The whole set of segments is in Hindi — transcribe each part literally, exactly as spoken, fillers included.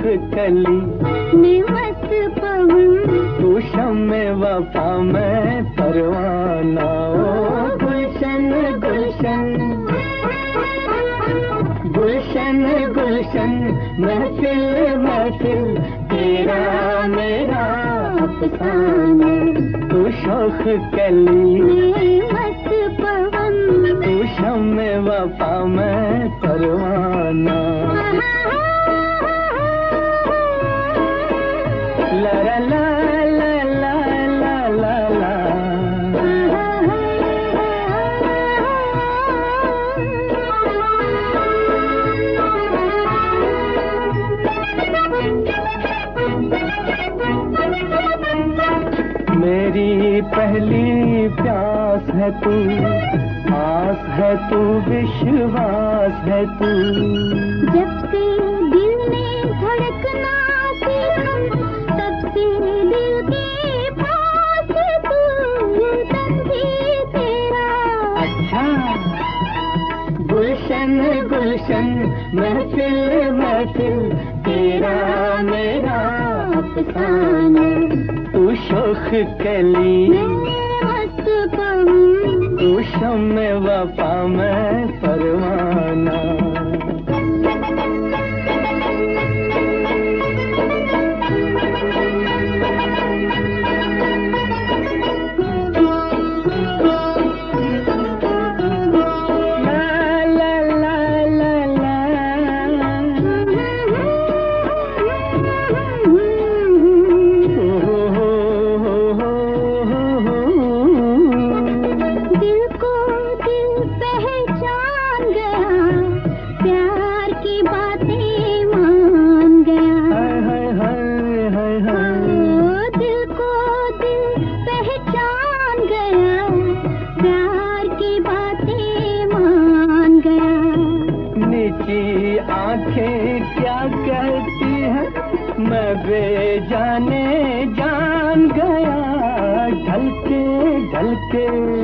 कली मैं मस्त पवन, तू शम्मे वफा मैं परवाना। ओ गुलशन गुलशन गुलशन गुलशन महफिल महफिल तेरा मेरा अफसाना। तू शौख कली मैं मस्त पवन, तू शम्मे वफा मैं परवाना। ला ला ला ला ला ला ला। मेरी पहली प्यास है तू, आस है तू, विश्वास है तू। जब से दिल ने धड़कना सीखा, तब से दिल के पास तू, तब भी तेरा। अच्छा गुलशन गुलशन महफिल महफिल तेरा मेरा अफसाना। तू शौख कली मैं मस्त पवन, तू शम्मे वफा मैं परवाना। आंखें क्या कहती है मैं बेजाने जान गया। ढलके ढलके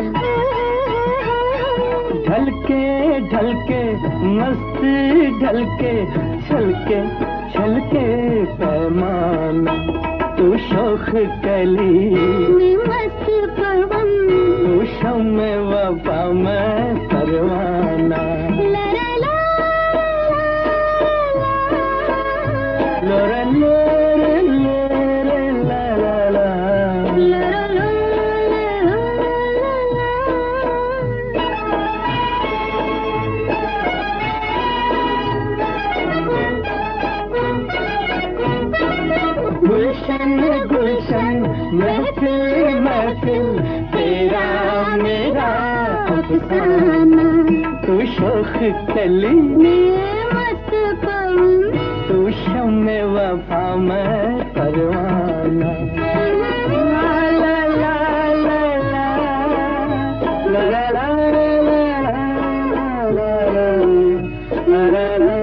ढलके ढलके मस्त ढलके छलके छलके पैमाना। तू शौख कली मैं मस्त पवन, तू शम्मे वफा मैं परवाना। लोरे लोरे लोरे ला ला ला। गुलशन गुलशन महफिल महफिल तेरा मेरा अफसाना। तू शौख कली मैं मस्त पवन, तू शम्मे वफा मैं परवाना। ला ला ला ला ला ला ला ला ला ला ला ला ला ला ला।